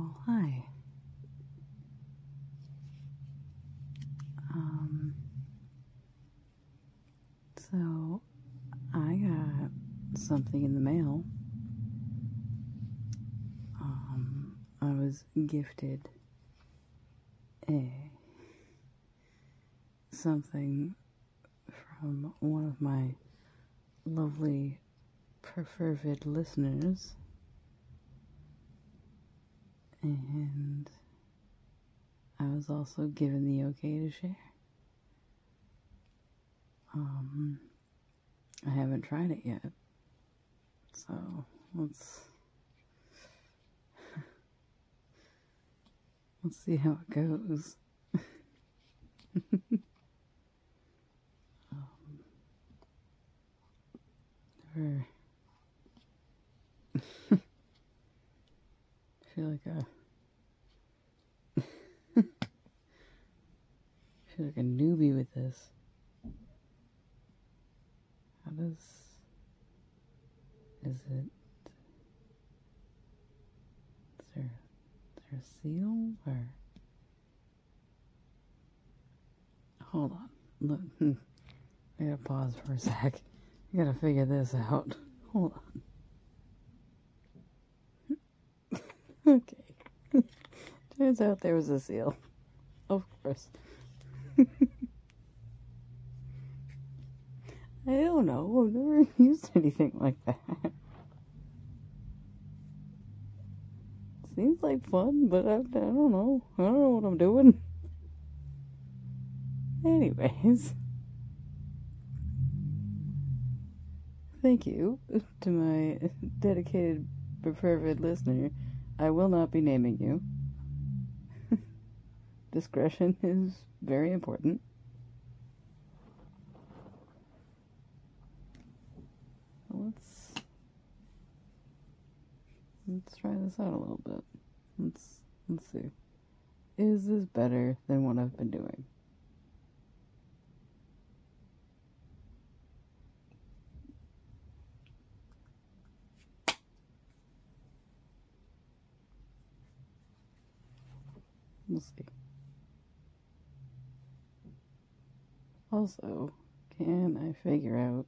well, hi. So I got something in the mail. I was gifted something from one of my lovely preferred listeners, and I was also given the okay to share. I haven't tried it yet, so let's see how it goes. Never feel like a newbie with this. Is there a seal, or, hold on, look, I gotta pause for a sec, I gotta figure this out, hold on. Okay, turns out there was a seal, of course. I don't know, I've never used anything like that. Seems like fun, but I don't know. I don't know what I'm doing. Anyways, thank you to my dedicated preferred listener. I will not be naming you. Discretion is very important. Let's try this out a little bit. Let's see. Is this better than what I've been doing? We'll see. Also, can I figure out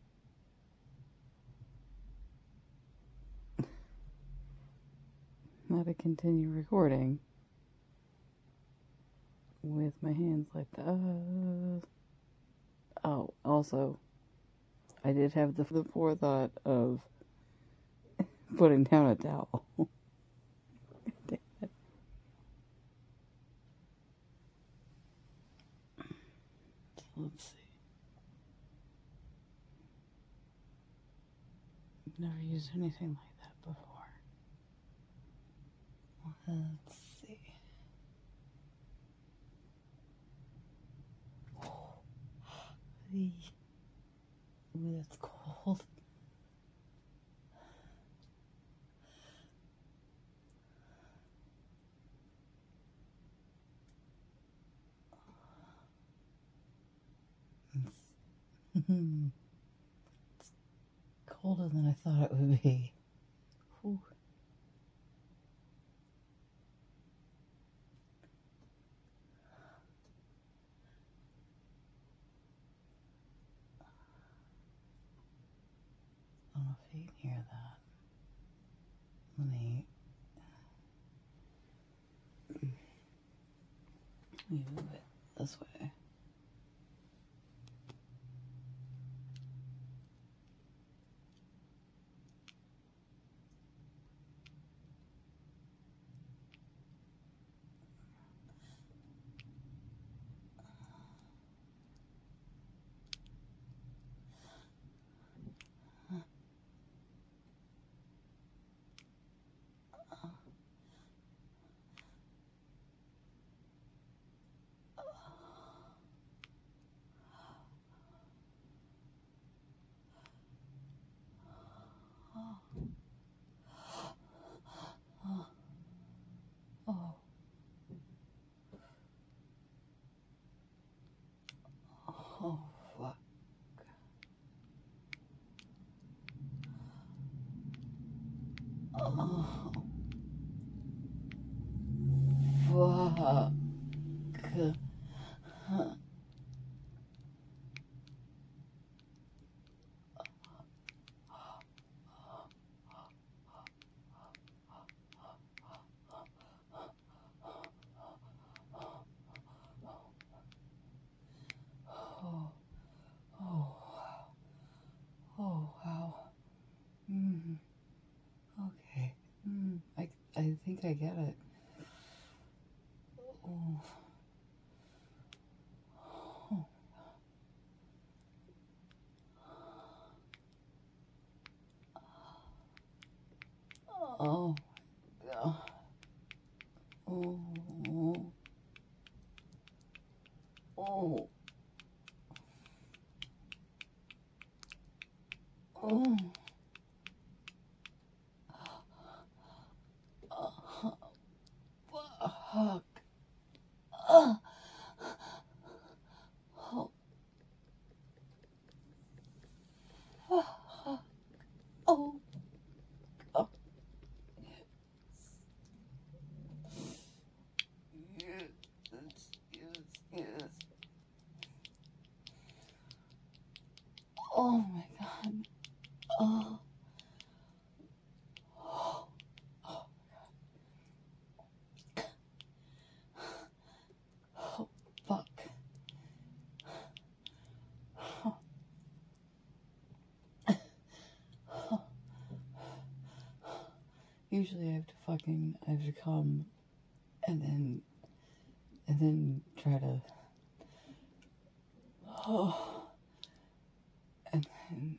how to continue recording with my hands like that? Oh, also, I did have the forethought of putting down a towel. Damn it. So let's see. I've never used anything like that before. Let's see. Ooh, that's cold. It's colder than I thought it would be. Ooh. I don't know if you can hear that. Let me move it this way. Oh, fuck. Oh. Oh, wow. Okay. I think I get it. Oh. Oh. Oh. Oh. Oh. Oh. Fuck. Oh. Oh. Oh. Yes. Oh my god. Oh. Oh, fuck. Usually I have to come and then try to, oh, and then,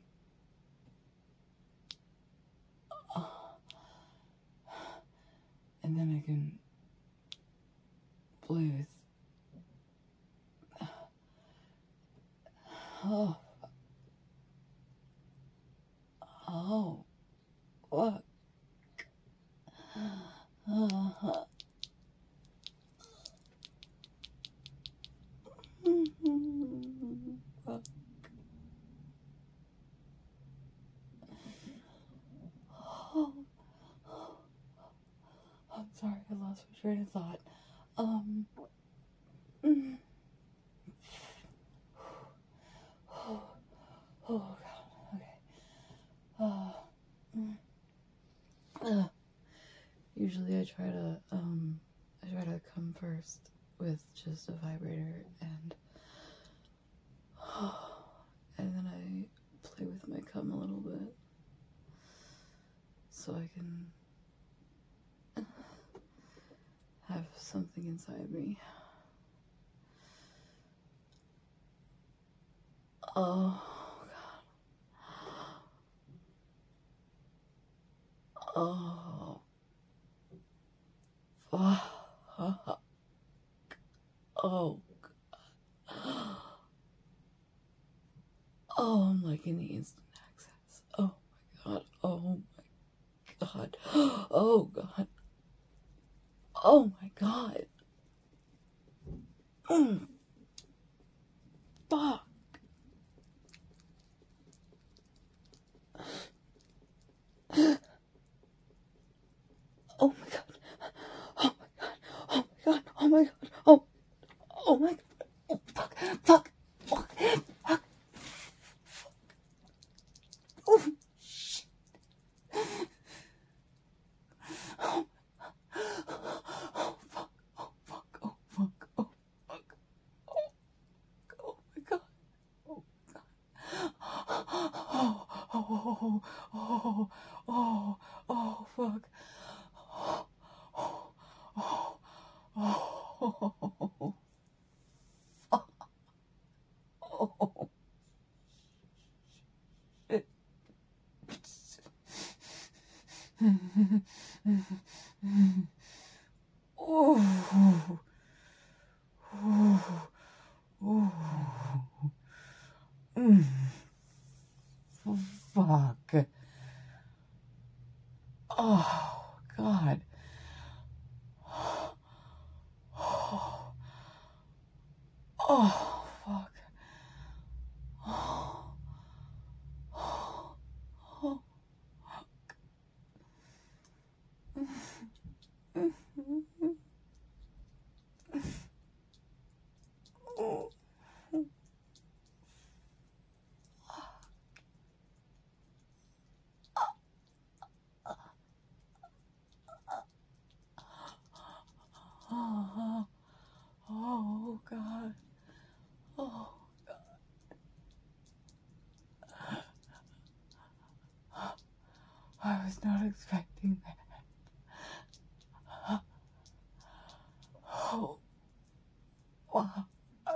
oh, and then I can play with, oh, oh, what? Oh, I'm sorry, I lost my train of thought. Mm, oh, oh god, okay. Mm, Usually I try to come first with just a vibrator and then I play with my cum a little bit so I can have something inside me. Oh god. Oh fuck. Oh god. Oh, I'm liking the instant access. Oh my god. Oh my god. Oh god. Oh my god. Fuck. Oh my god. Oh my god. Oh my god. Oh my god. Oh my god. Oh, fuck. Fuck. Fuck. Fuck. Oh shit. Oh. Oh fuck. Oh fuck. Oh fuck. Oh fuck. Oh my god. Oh god. Oh, oh, oh, oh, fuck. Oh, oh, oh, oh, shit. Oh, oh, oh, fuck. Oh, God. Oh, fuck. Oh, oh, I was not expecting that. Oh, wow.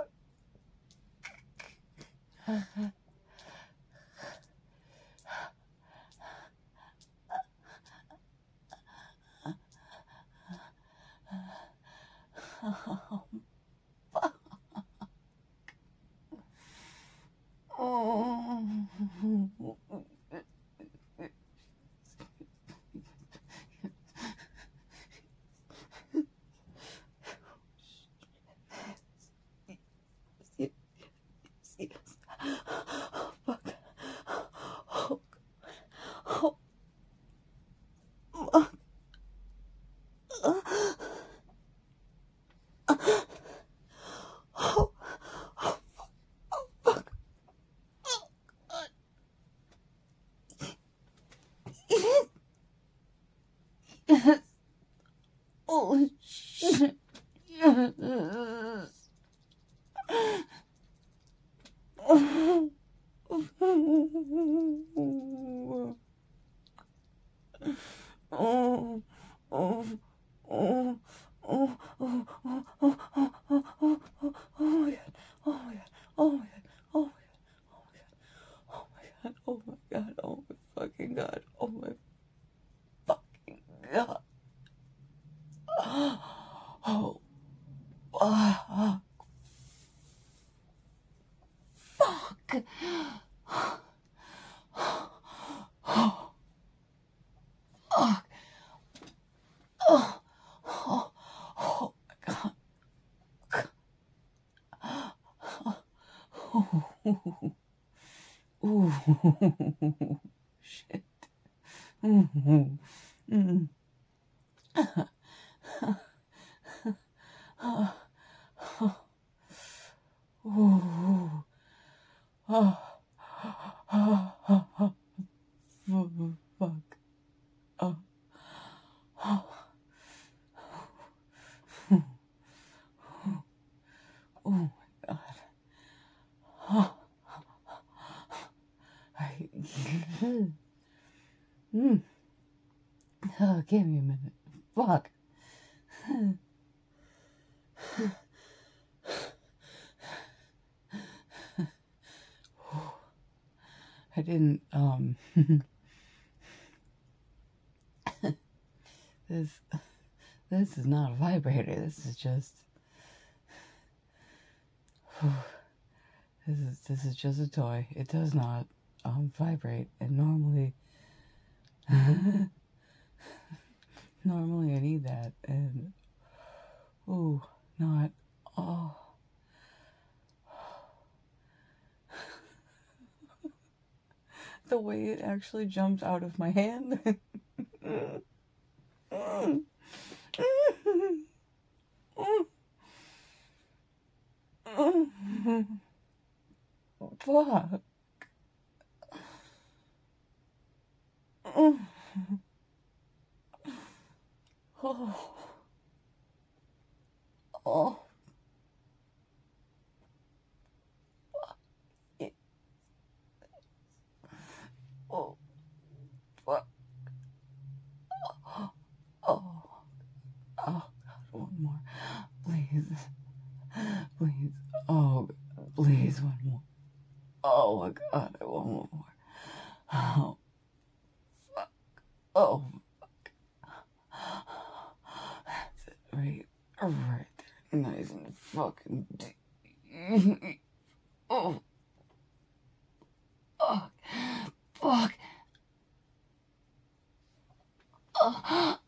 Oh shit. Oh, oh, oh, oh, oh, oh, oh, oh, oh, oh, oh, oh my god, oh my god, oh my god, oh my god, oh my god, oh my god, oh my fucking god, oh my fucking god. Oh, fuck. Oh, fuck. Oh, oh, oh my god. Oh, ooh, shit. Mm, mm. Ooh. Oh, oh, oh, oh, fuck. Oh, oh, oh my god. Oh, oh, give me a minute. Fuck. I didn't, this is not a vibrator. This is just, this is just a toy. It does not, vibrate. And normally, normally I need that. And, ooh, not, oh. The way it actually jumped out of my hand. Fuck. Oh. Oh. Oh. Fuck. Oh. Oh. One more. Please. Please. Oh. Please. One more. Oh my god. I want one more. Oh. Fuck. Oh. Fuck. That's it. Right there. Nice and fucking deep. Oh. Oh. Fuck. Oh.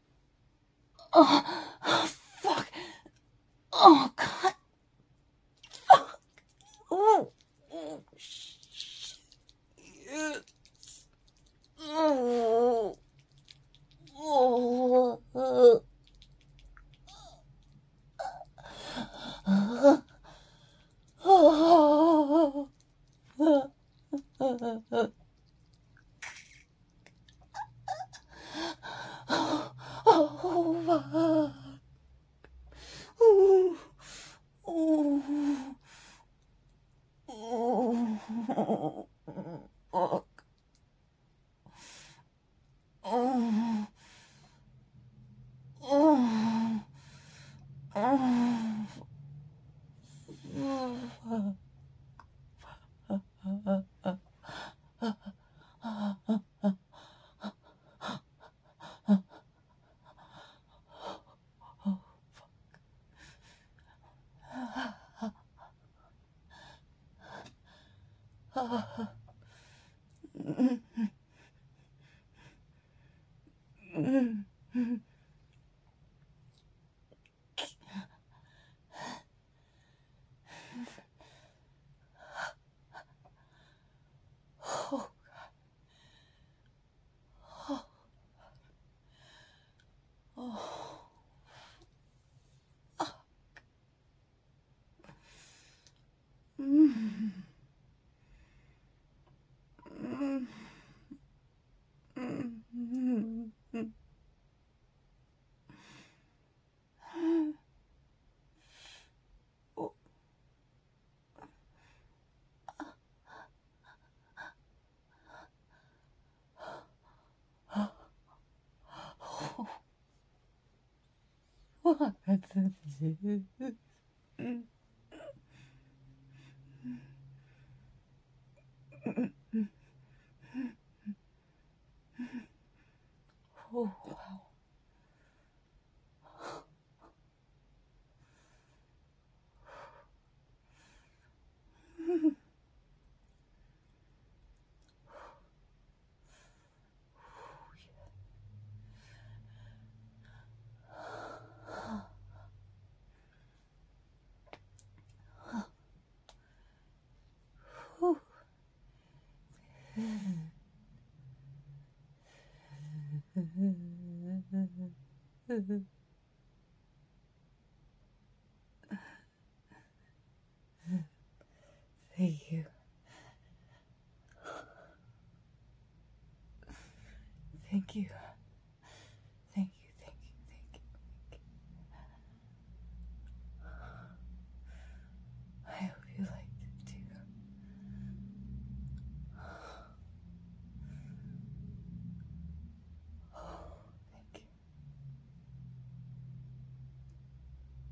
Oh. Fuck. Oh god. Fuck. Oh. Oh. Shit. Yes. Oh. Oh. Oh. Oh. Oh, fuck.